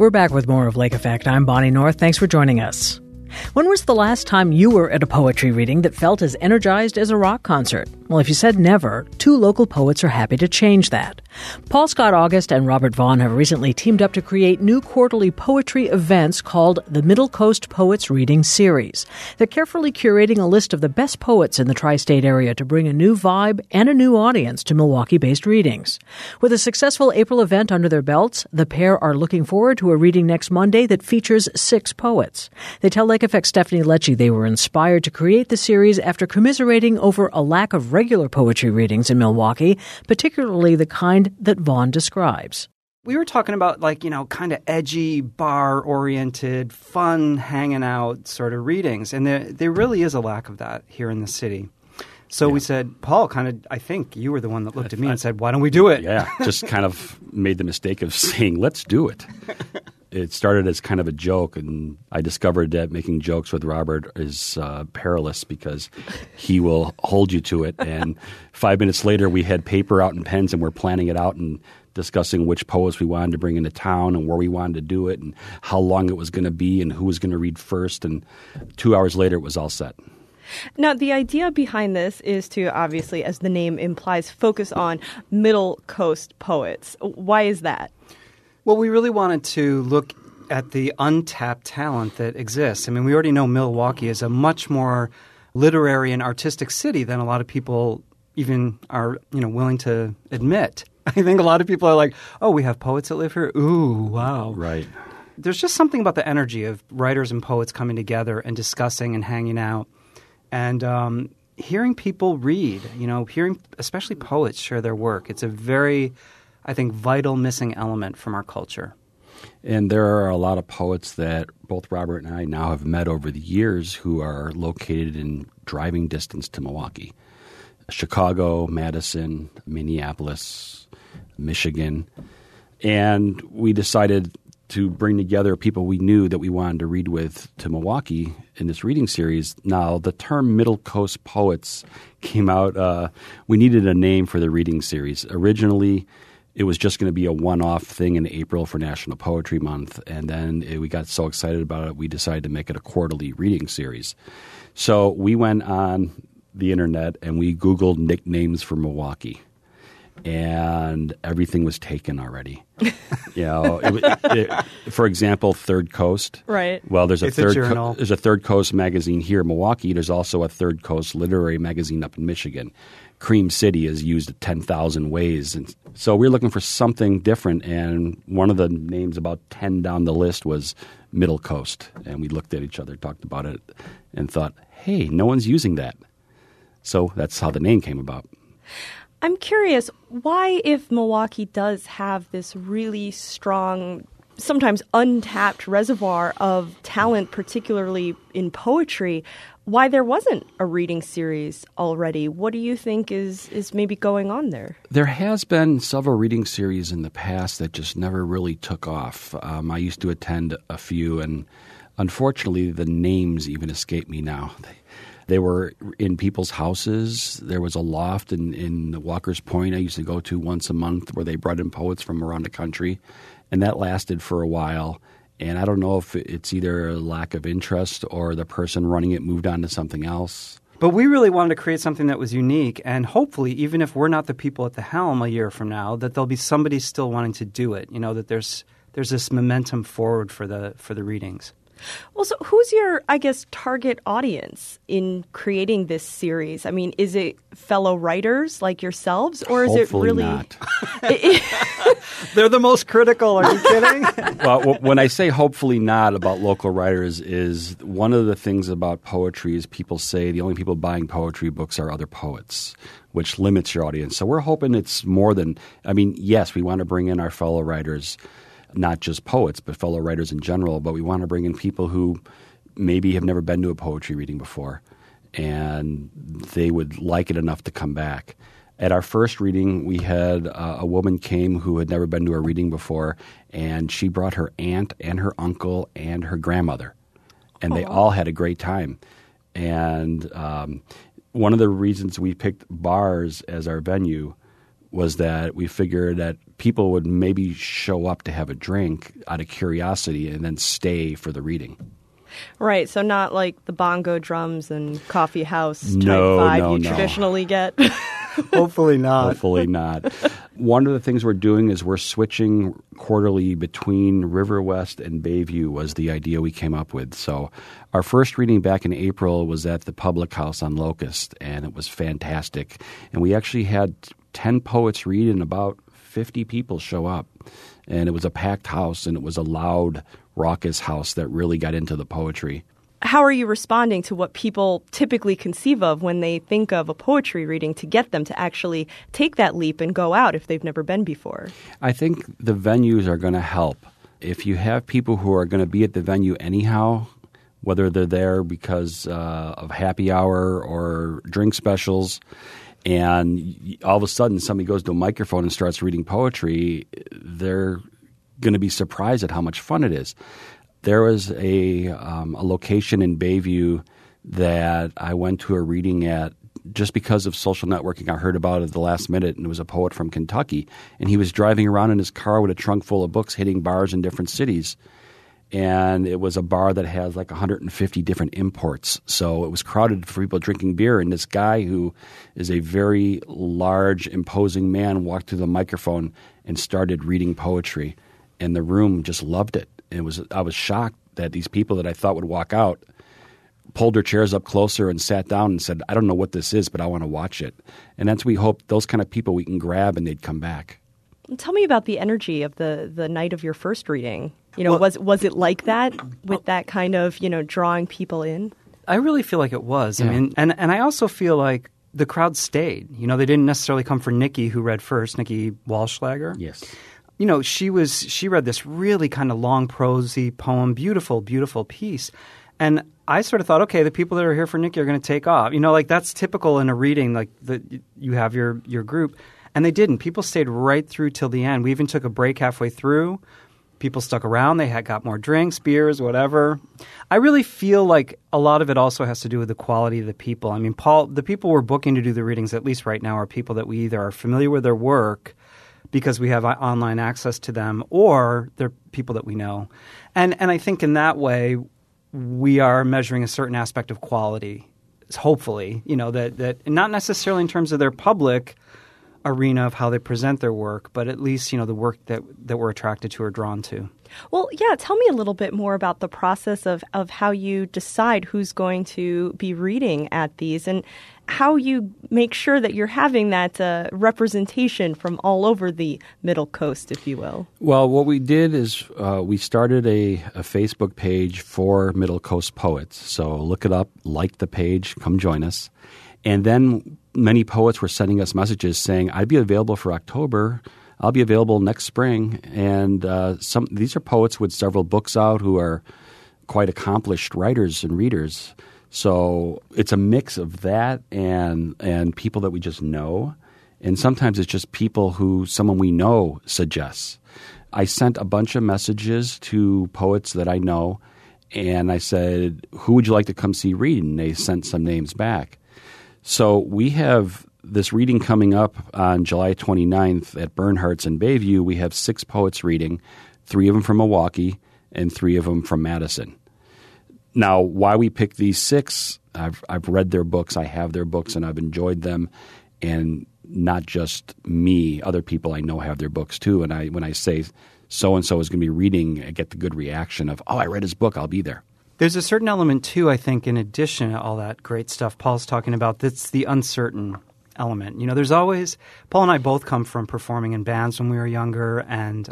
We're back with more of Lake Effect. I'm Bonnie North. Thanks for joining us. When was the last time you were at a poetry reading that felt as energized as a rock concert? Well, if you said never, two local poets are happy to change that. Paul Scott August and Robert Vaughn have recently teamed up to create new quarterly poetry events called the Middle Coast Poets Reading Series. They're carefully curating a list of the best poets in the tri-state area to bring a new vibe and a new audience to Milwaukee-based readings. With a successful April event under their belts, the pair are looking forward to a reading next Monday that features 6 poets. They tell Lake Effect's Stephanie Lecce they were inspired to create the series after commiserating over a lack of regular poetry readings in Milwaukee, particularly the kind that Vaughn describes. We were talking about kind of edgy, bar-oriented, fun, hanging out sort of readings. And there really is a lack of that here in the city. So we said, Paul, I think you were the one that looked at me and said, why don't we do it? Yeah, just kind of made the mistake of saying, let's do it. It started as kind of a joke, and I discovered that making jokes with Robert is perilous because he will hold you to it. And 5 minutes later, we had paper out and pens, and we're planning it out and discussing which poets we wanted to bring into town and where we wanted to do it and how long it was going to be and who was going to read first. And 2 hours later, it was all set. Now, the idea behind this is to, obviously, as the name implies, focus on Middle Coast poets. Why is that? Well, we really wanted to look at the untapped talent that exists. I mean, we already know Milwaukee is a much more literary and artistic city than a lot of people even are, willing to admit. I think a lot of people are like, oh, we have poets that live here? Ooh, wow. Right. There's just something about the energy of writers and poets coming together and discussing and hanging out and hearing people read, hearing especially poets share their work. It's a very, I think, vital missing element from our culture. And there are a lot of poets that both Robert and I now have met over the years who are located in driving distance to Milwaukee. Chicago, Madison, Minneapolis, Michigan. And we decided to bring together people we knew that we wanted to read with to Milwaukee in this reading series. Now, the term Middle Coast Poets came out. We needed a name for the reading series. Originally, it was just going to be a one-off thing in April for National Poetry Month. And then we got so excited about it, we decided to make it a quarterly reading series. So we went on the internet and we Googled nicknames for Milwaukee. And everything was taken already. For example, Third Coast. Right. Well, there's a journal. There's a Third Coast magazine here in Milwaukee. There's also a Third Coast literary magazine up in Michigan. Cream City is used 10,000 ways. And so we're looking for something different. And one of the names about 10 down the list was Middle Coast. And we looked at each other, talked about it, and thought, hey, no one's using that. So that's how the name came about. I'm curious, why, if Milwaukee does have this really strong, sometimes untapped reservoir of talent, particularly in poetry, why there wasn't a reading series already? What do you think is maybe going on there? There has been several reading series in the past that just never really took off. I used to attend a few, and unfortunately the names even escape me now. They were in people's houses. There was a loft in Walker's Point I used to go to once a month where they brought in poets from around the country, and that lasted for a while. And I don't know if it's either a lack of interest or the person running it moved on to something else. But we really wanted to create something that was unique, and hopefully, even if we're not the people at the helm a year from now, that there'll be somebody still wanting to do it. That there's this momentum forward for the readings. Well, so who's your, target audience in creating this series? I mean, is it fellow writers like yourselves, or is Hopefully it really not? They're the most critical. Are you kidding? Well, when I say hopefully not about local writers, is one of the things about poetry is people say the only people buying poetry books are other poets, which limits your audience. So we're hoping it's more than, yes, we want to bring in our fellow writers, not just poets, but fellow writers in general. But we want to bring in people who maybe have never been to a poetry reading before, and they would like it enough to come back. At our first reading, we had a woman came who had never been to a reading before, and she brought her aunt and her uncle and her grandmother, and they all had a great time. And one of the reasons we picked bars as our venue was that we figured that people would maybe show up to have a drink out of curiosity and then stay for the reading. Right, so not like the bongo drums and coffee house type vibe you traditionally get. Hopefully not. Hopefully not. One of the things we're doing is we're switching quarterly between River West and Bayview was the idea we came up with. So our first reading back in April was at the Public House on Locust, and it was fantastic. And we actually had 10 poets read and about 50 people show up. And it was a packed house, and it was a loud, raucous house that really got into the poetry. How are you responding to what people typically conceive of when they think of a poetry reading to get them to actually take that leap and go out if they've never been before? I think the venues are going to help. If you have people who are going to be at the venue anyhow, whether they're there because of happy hour or drink specials, and all of a sudden somebody goes to a microphone and starts reading poetry, they're going to be surprised at how much fun it is. There was a location in Bayview that I went to a reading at just because of social networking. I heard about it at the last minute, and it was a poet from Kentucky. And he was driving around in his car with a trunk full of books hitting bars in different cities. And it was a bar that has like 150 different imports. So it was crowded for people drinking beer. And this guy, who is a very large, imposing man, walked to the microphone and started reading poetry. And the room just loved it. I was shocked that these people that I thought would walk out pulled their chairs up closer and sat down and said, I don't know what this is, but I want to watch it. And that's we hope those kind of people we can grab and they'd come back. Tell me about the energy of the night of your first reading. Was it like that with that kind of, drawing people in? I really feel like it was. Yeah. I mean, and I also feel like the crowd stayed. They didn't necessarily come for Nikki, who read first, Nikki Walschlager. Yes. She read this really kind of long, prosy poem, beautiful, beautiful piece. And I sort of thought, okay, the people that are here for Nikki are going to take off. That's typical in a reading, like you have your group. And they didn't. People stayed right through till the end. We even took a break halfway through. People stuck around. They got more drinks, beers, whatever. I really feel like a lot of it also has to do with the quality of the people. I mean, Paul, the people we're booking to do the readings, at least right now, are people that we either are familiar with their work because we have online access to them, or they're people that we know. And I think in that way, we are measuring a certain aspect of quality, hopefully, that not necessarily in terms of their public arena of how they present their work, but at least, the work that we're attracted to or drawn to. Well, yeah, tell me a little bit more about the process of how you decide who's going to be reading at these and how you make sure that you're having that representation from all over the Middle Coast, if you will. Well, what we did is we started a Facebook page for Middle Coast poets. So look it up, like the page, come join us. And then many poets were sending us messages saying, I'd be available for October. I'll be available next spring. And these are poets with several books out who are quite accomplished writers and readers. So it's a mix of that and people that we just know. And sometimes it's just people who someone we know suggests. I sent a bunch of messages to poets that I know, and I said, who would you like to come see read? And they sent some names back. So we have this reading coming up on July 29th at Bernhardt's in Bayview. We have 6 poets reading, 3 of them from Milwaukee and 3 of them from Madison. Now, why we pick these 6, I've read their books, I have their books, and I've enjoyed them. And not just me, other people I know have their books too. And when I say so-and-so is going to be reading, I get the good reaction of, oh, I read his book, I'll be there. There's a certain element, too, I think, in addition to all that great stuff Paul's talking about, that's the uncertain element. There's always – Paul and I both come from performing in bands when we were younger, and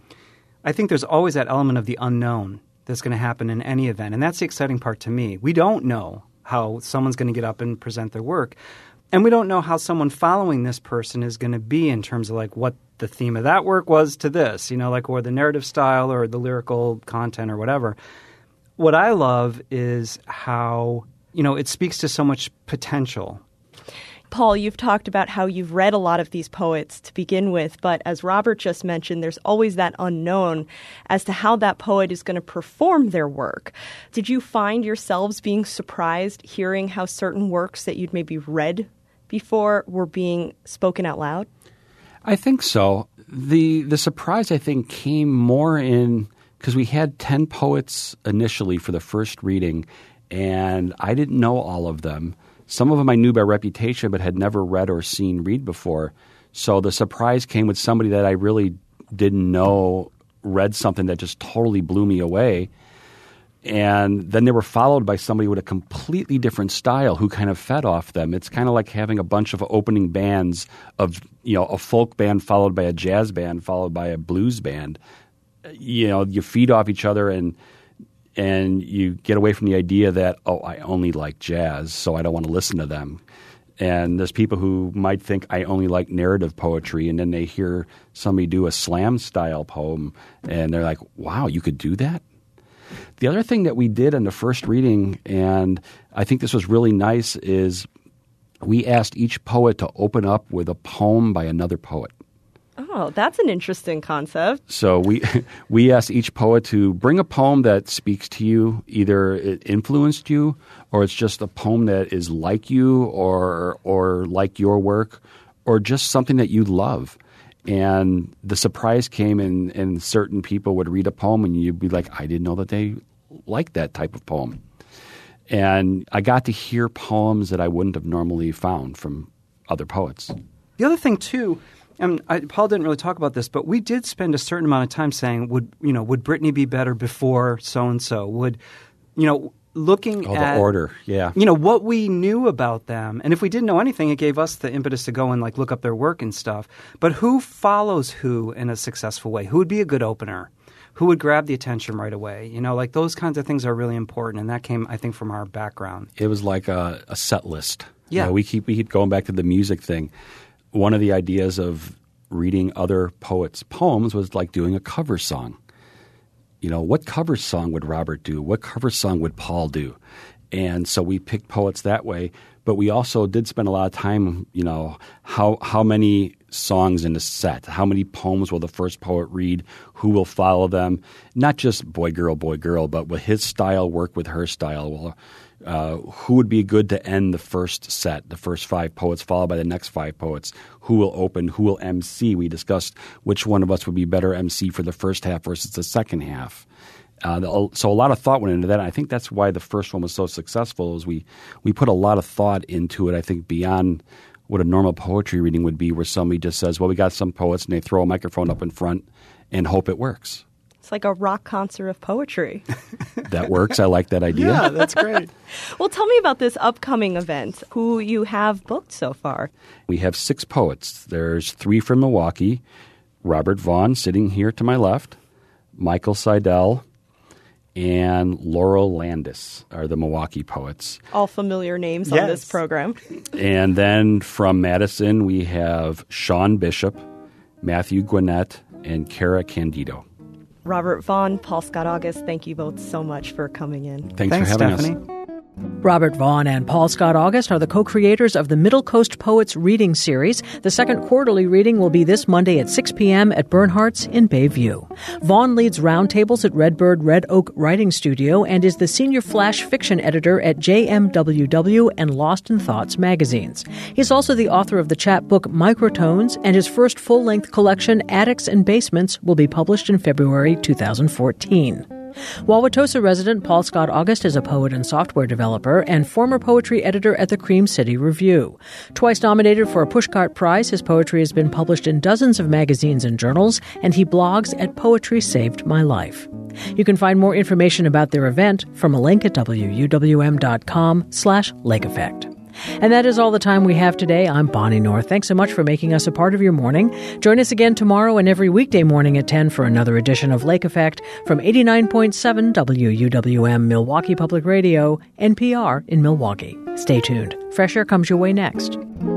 I think there's always that element of the unknown that's going to happen in any event, and that's the exciting part to me. We don't know how someone's going to get up and present their work, and we don't know how someone following this person is going to be in terms of like what the theme of that work was to this, or the narrative style or the lyrical content or whatever. What I love is how, it speaks to so much potential. Paul, you've talked about how you've read a lot of these poets to begin with, but as Robert just mentioned, there's always that unknown as to how that poet is going to perform their work. Did you find yourselves being surprised hearing how certain works that you'd maybe read before were being spoken out loud? I think so. The surprise, I think, came more in because we had 10 poets initially for the first reading, and I didn't know all of them. Some of them I knew by reputation but had never read or seen read before. So the surprise came with somebody that I really didn't know read something that just totally blew me away. And then they were followed by somebody with a completely different style who kind of fed off them. It's kind of like having a bunch of opening bands of, a folk band followed by a jazz band followed by a blues band. You feed off each other and you get away from the idea that, I only like jazz, so I don't want to listen to them. And there's people who might think I only like narrative poetry, and then they hear somebody do a slam-style poem, and they're like, wow, you could do that? The other thing that we did in the first reading, and I think this was really nice, is we asked each poet to open up with a poem by another poet. Oh, that's an interesting concept. So we asked each poet to bring a poem that speaks to you. Either it influenced you, or it's just a poem that is like you or like your work, or just something that you love. And the surprise came and certain people would read a poem and you'd be like, I didn't know that they liked that type of poem. And I got to hear poems that I wouldn't have normally found from other poets. The other thing, too, Paul didn't really talk about this, but we did spend a certain amount of time saying, would Brittany be better before so-and-so? Would, looking at the order, yeah. What we knew about them. And if we didn't know anything, it gave us the impetus to go and look up their work and stuff. But who follows who in a successful way? Who would be a good opener? Who would grab the attention right away? Those kinds of things are really important. And that came, I think, from our background. It was like a set list. Yeah. We keep going back to the music thing. One of the ideas of reading other poets' poems was like doing a cover song. What cover song would Robert do? What cover song would Paul do? And so we picked poets that way. But we also did spend a lot of time, how many songs in the set? How many poems will the first poet read? Who will follow them? Not just boy, girl, but will his style work with her style? Who would be good to end the first set, the first 5 poets, followed by the next 5 poets? Who will open? Who will MC? We discussed which one of us would be better MC for the first half versus the second half. So a lot of thought went into that. And I think that's why the first one was so successful is we put a lot of thought into it, I think, beyond what a normal poetry reading would be where somebody just says, well, we got some poets and they throw a microphone up in front and hope it works. It's like a rock concert of poetry. That works. I like that idea. Yeah, that's great. Well, tell me about this upcoming event, who you have booked so far. We have 6 poets. There's 3 from Milwaukee, Robert Vaughn sitting here to my left, Michael Seidel, and Laurel Landis are the Milwaukee poets. All familiar names on this program. And then from Madison, we have Sean Bishop, Matthew Gwinnett, and Kara Candido. Robert Vaughn, Paul Scott-August, thank you both so much for coming in. Thanks for having Stephanie. us. Robert Vaughn and Paul Scott-August are the co-creators of the Middle Coast Poets Reading Series. The second quarterly reading will be this Monday at 6 p.m. at Bernhardt's in Bayview. Vaughn leads roundtables at Redbird Red Oak Writing Studio and is the senior flash fiction editor at JMWW and Lost in Thoughts magazines. He's also the author of the chapbook Microtones, and his first full-length collection, Attics and Basements, will be published in February 2014. Wauwatosa resident Paul Scott-August is a poet and software developer and former poetry editor at the Cream City Review. Twice nominated for a Pushcart Prize, his poetry has been published in dozens of magazines and journals, and he blogs at Poetry Saved My Life. You can find more information about their event from a link at wuwm.com/Lake Effect. And that is all the time we have today. I'm Bonnie North. Thanks so much for making us a part of your morning. Join us again tomorrow and every weekday morning at 10 for another edition of Lake Effect from 89.7 WUWM Milwaukee Public Radio, NPR in Milwaukee. Stay tuned. Fresh Air comes your way next.